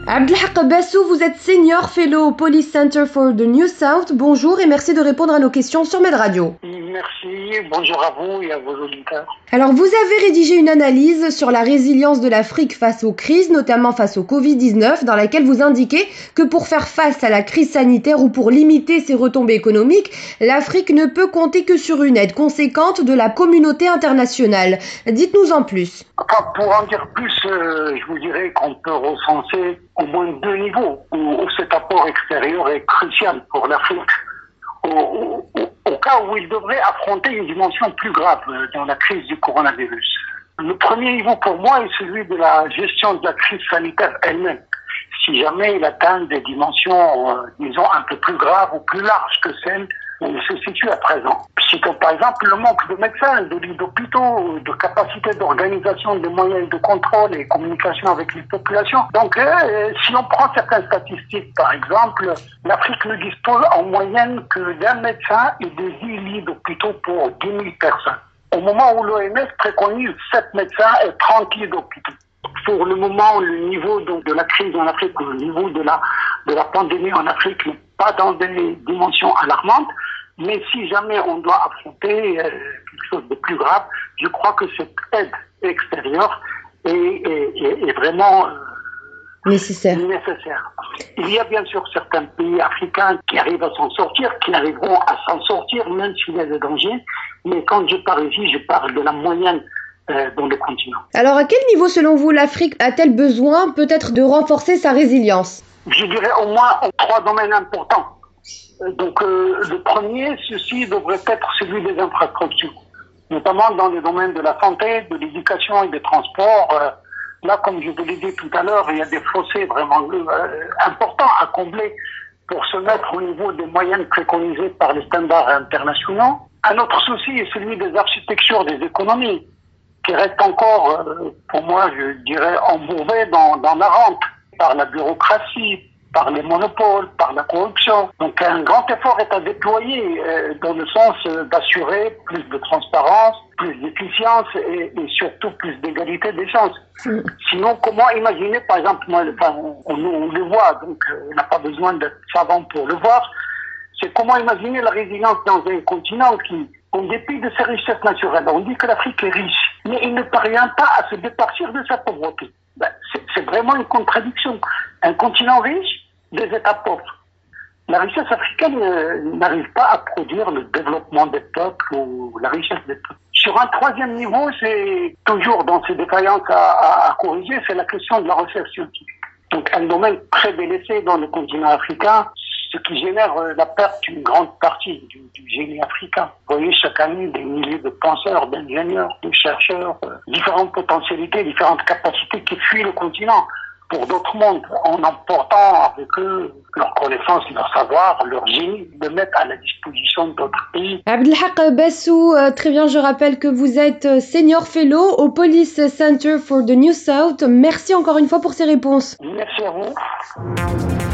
Abdelhak Bassou, vous êtes senior fellow au Police Center for the New South. Bonjour et merci de répondre à nos questions sur Med Radio. Merci, bonjour à vous et à vos auditeurs. Alors, vous avez rédigé une analyse sur la résilience de l'Afrique face aux crises, notamment face au Covid-19, dans laquelle vous indiquez que pour faire face à la crise sanitaire ou pour limiter ses retombées économiques, l'Afrique ne peut compter que sur une aide conséquente de la communauté internationale. Dites-nous en plus. Enfin, pour en dire plus, je vous dirais qu'on peut recenser au moins deux niveaux où cet apport extérieur est crucial pour l'Afrique. Au cas où il devrait affronter une dimension plus grave dans la crise du coronavirus. Le premier niveau pour moi est celui de la gestion de la crise sanitaire elle-même. Si jamais il atteint des dimensions, disons, un peu plus graves ou plus larges que celles où il se situe à présent. Citons par exemple le manque de médecins, de lits d'hôpitaux, de capacité d'organisation, de moyens de contrôle et communication avec les populations. Donc, si on prend certaines statistiques, par exemple, l'Afrique ne dispose en moyenne que d'un médecin et de 10 lits d'hôpitaux pour 10 000 personnes. Au moment où l'OMS préconise 7 médecins et 30 lits d'hôpitaux. Pour le moment, le niveau de la crise en Afrique, le niveau de la pandémie en Afrique n'est pas dans des dimensions alarmantes, mais si jamais on doit affronter quelque chose de plus grave, je crois que cette aide extérieure est vraiment nécessaire. Il y a bien sûr certains pays africains qui arrivent à s'en sortir, qui arriveront à s'en sortir même s'il y a des dangers, mais quand je parle ici, je parle de la moyenne dans le continent. Alors, à quel niveau, selon vous, l'Afrique a-t-elle besoin peut-être de renforcer sa résilience ? Je dirais au moins en 3 domaines importants. Donc, le premier, ceci devrait être celui des infrastructures, notamment dans les domaines de la santé, de l'éducation et des transports. Là, comme je vous l'ai dit tout à l'heure, il y a des fossés vraiment importants à combler pour se mettre au niveau des moyens préconisés par les standards internationaux. Un autre souci est celui des architectures des économies, qui reste encore, pour moi, je dirais, embourbé dans la rente, par la bureaucratie, par les monopoles, par la corruption. Donc un grand effort est à déployer dans le sens d'assurer plus de transparence, plus d'efficience et surtout plus d'égalité des chances. Sinon, comment imaginer, par exemple, on le voit, donc on n'a pas besoin d'être savant pour le voir, c'est comment imaginer la résilience dans un continent qui, en dépit de ses richesses naturelles, on dit que l'Afrique est riche, mais il ne parvient pas à se départir de sa pauvreté. C'est vraiment une contradiction. Un continent riche, des États pauvres. La richesse africaine n'arrive pas à produire le développement des peuples ou la richesse des peuples. Sur un troisième niveau, c'est toujours dans ces défaillances à corriger, c'est la question de la recherche scientifique. Donc un domaine très délaissé dans le continent africain, ce qui génère la perte d'une grande partie du génie africain. Vous voyez chaque année des milliers de penseurs, d'ingénieurs, de chercheurs, différentes potentialités, différentes capacités qui fuient le continent pour d'autres mondes, en emportant avec eux leur connaissance, leur savoir, leur génie, de mettre à la disposition d'autres pays. Abdelhak Bassou, très bien, je rappelle que vous êtes senior fellow au Police Center for the New South. Merci encore une fois pour ces réponses. Merci à vous.